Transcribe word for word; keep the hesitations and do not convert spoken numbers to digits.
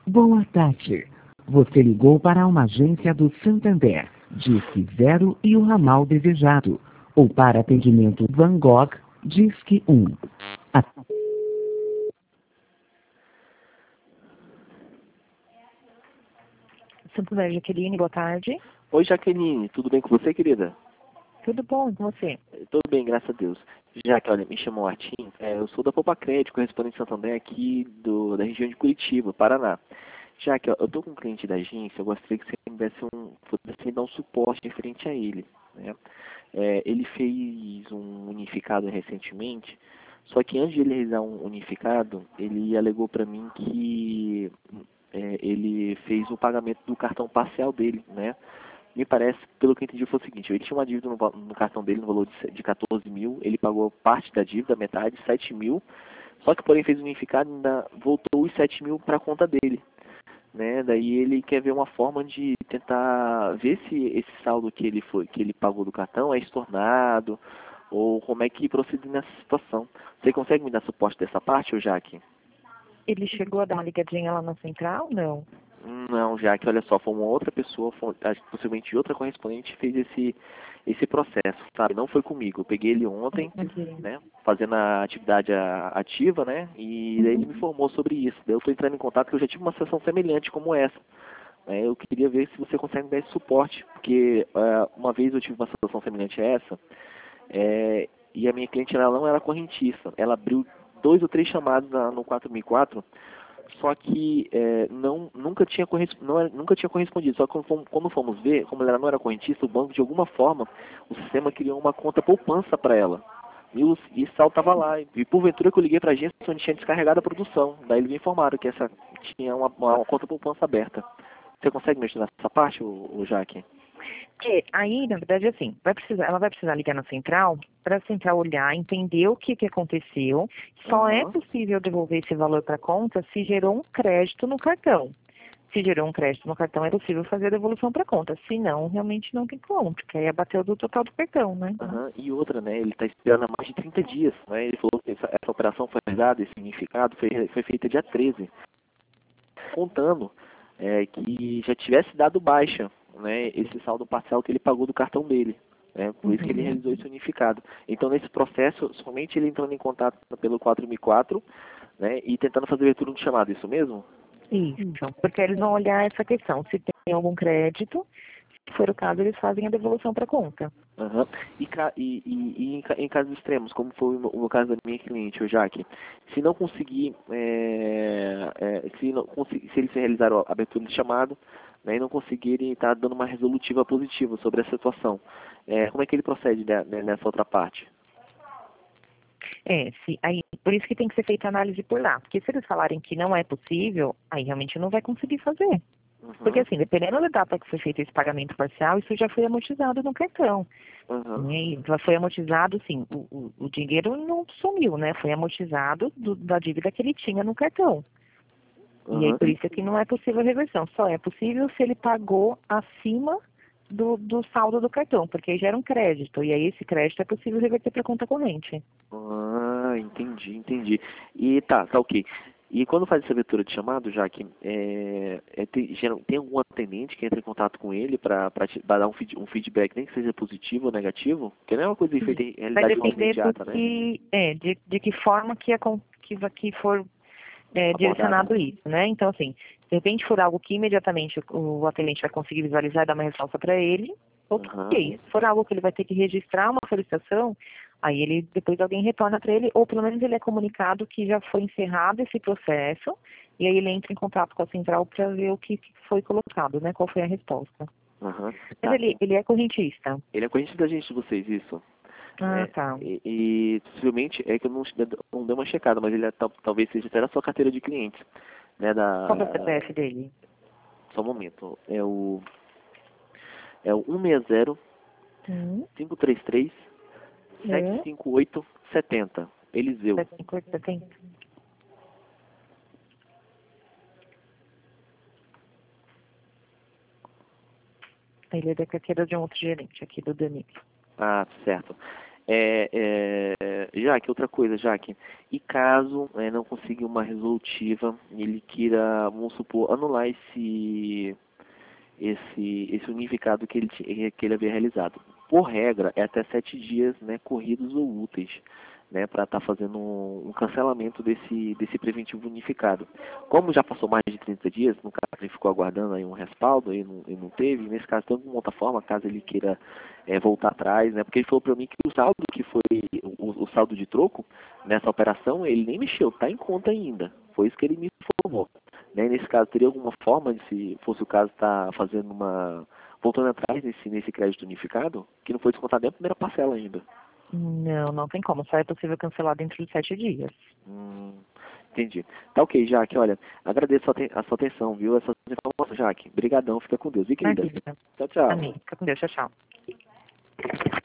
Boa tarde. Você ligou para uma agência do Santander. Disque zero e o ramal desejado. Ou para atendimento Van Gogh, Disque um. A... Santander, Jaqueline, boa tarde. Oi, Jaqueline, tudo bem com você, querida? Tudo bom com você? Tudo bem, graças a Deus. Já que, olha, me chamo Martim, é, eu sou da Poupa Crédito, correspondente de Santander aqui do, da região de Curitiba, Paraná. Já que ó, eu estou com um cliente da agência, eu gostaria que você me desse um, pudesse me dar um suporte referente a ele, né? É, ele fez um unificado recentemente, só que antes de ele realizar um unificado, ele alegou para mim que é, ele fez o pagamento do cartão parcial dele, né? Me parece, pelo que eu entendi, foi o seguinte: ele tinha uma dívida no, no cartão dele no valor de, de quatorze mil, ele pagou parte da dívida, metade, sete mil, só que porém fez o unificado e ainda voltou os sete mil para a conta dele, né? Daí ele quer ver uma forma de tentar ver se esse saldo que ele foi, que ele pagou do cartão é estornado, ou como é que procede nessa situação. Você consegue me dar suporte dessa parte, ô Jaque? Ele chegou a dar uma ligadinha lá na central? Não. Não, Jaque, olha só, foi uma outra pessoa, foi, possivelmente outra correspondente, fez esse, esse processo, sabe? Não foi comigo. Eu peguei ele ontem, Okay. né, fazendo a atividade ativa, né, e daí ele me informou sobre isso. Daí eu estou entrando em contato, porque eu já tive uma sessão semelhante como essa. Né? Eu queria ver se você consegue me dar esse suporte, porque uh, uma vez eu tive uma situação semelhante a essa, é, e a minha cliente ela não era correntista. Ela abriu dois ou três chamados na, no quatro mil e quatro, só que é, não, nunca, tinha não era, nunca tinha correspondido. Só que quando fomos, quando fomos ver, como ela não era correntista, o banco, de alguma forma, o sistema criou uma conta poupança para ela. E o e saldo estava lá. E porventura que eu liguei para a agência onde tinha descarregado a produção. Daí eles me informaram que essa tinha uma, uma, uma conta poupança aberta. Você consegue me ajudar nessa parte, o, o Jaque? É, aí, na verdade, assim, vai precisar, ela vai precisar ligar na central para a central olhar, entender o que, que aconteceu. Só Uhum. é possível devolver esse valor para a conta se gerou um crédito no cartão. Se gerou um crédito no cartão, é possível fazer a devolução para a conta. Se não, realmente não tem como, porque aí abateu do total do cartão, né? Uhum. E outra, né, ele está esperando há mais de trinta dias. Né? Ele falou que essa, essa operação foi realizada, esse significado foi, foi feita dia treze. Contando é, que já tivesse dado baixa, né, esse saldo parcial que ele pagou do cartão dele. Né, por isso que ele realizou esse unificado. Então, nesse processo, somente ele entrando em contato pelo quatro mil e quatro, né, e tentando fazer a abertura do chamado, isso mesmo? Isso, porque eles vão olhar essa questão, se tem algum crédito, se for o caso, eles fazem a devolução para a conta. Uhum. E, e, e, e em, em casos extremos, como foi o meu caso da minha cliente, o Jaque, se não conseguir, é, é, se, não, se eles realizaram a abertura de chamado, né, e não conseguirem estar dando uma resolutiva positiva sobre a situação, é, como é que ele procede né, nessa outra parte? É, se, aí, por isso que tem que ser feita a análise por lá, porque se eles falarem que não é possível, aí realmente não vai conseguir fazer. Uhum. Porque assim, dependendo da data que foi feito esse pagamento parcial, isso já foi amortizado no cartão. Uhum. E já foi amortizado, sim, o, o, o dinheiro não sumiu, né? Foi amortizado do, da dívida que ele tinha no cartão. Uhum. E aí, por isso é que não é possível a reversão. Só é possível se ele pagou acima do, do saldo do cartão, porque aí gera um crédito. E aí, esse crédito é possível reverter para a conta corrente. Ah, entendi, entendi. E tá, tá ok. E quando faz essa abertura de chamado, já que é, é, tem, geral, tem algum atendente que entra em contato com ele para dar um, feed, um feedback, nem que seja positivo ou negativo? Porque não é uma coisa feita em realidade Vai depender imediata, do que, né? é, de, de que forma que, a, que, que for é, direcionado isso, né? Então, assim, de repente for algo que imediatamente o, o atendente vai conseguir visualizar e dar uma resposta para ele, ok. Uhum. Se for algo que ele vai ter que registrar uma solicitação, aí ele depois alguém retorna para ele, ou pelo menos ele é comunicado que já foi encerrado esse processo, e aí ele entra em contato com a central para ver o que foi colocado, né? Qual foi a resposta. Uhum. Mas Tá. ele, ele é correntista. Ele é correntista da gente de vocês, isso. Ah, é, tá. E, e possivelmente é que eu não, não dei uma checada, mas ele é, tal, talvez seja até na sua carteira de clientes. Né, da, Qual é o C P F dele? Só um momento. É o. É o um seis zero, cinco três três, sete cinco oito sete zero. Eliseu. sete cinco oito sete zero. Ele é da carteira de um outro gerente aqui do Danilo. Ah, certo. É, é, Jaque, outra coisa, Jaque. E caso é, não consiga uma resolutiva, ele queira, vamos supor, anular esse, esse, esse unificado que ele, ti- que ele havia realizado. Por regra, é até sete dias, né, corridos ou úteis, né, para estar fazendo um, um cancelamento desse, desse preventivo unificado. Como já passou mais de trinta dias, no caso ele ficou aguardando aí um respaldo e não, e não teve, nesse caso tem alguma outra forma, caso ele queira é, voltar atrás, né, porque ele falou para mim que o saldo que foi, o, o saldo de troco nessa operação, ele nem mexeu, está em conta ainda. Foi isso que ele me informou. Né, nesse caso, teria alguma forma, de, se fosse o caso, estar tá fazendo uma... voltando atrás nesse, nesse crédito unificado, que não foi descontado nem a primeira parcela ainda. Não, não tem como. Só é possível cancelar dentro de sete dias. Hum, entendi. Tá ok, Jaque, olha, agradeço a, a sua atenção, viu? Essas informações, Jaque. Obrigadão, fica com Deus. E querida? Imagina. Tchau, tchau. Amém. Fica com Deus. Tchau, tchau.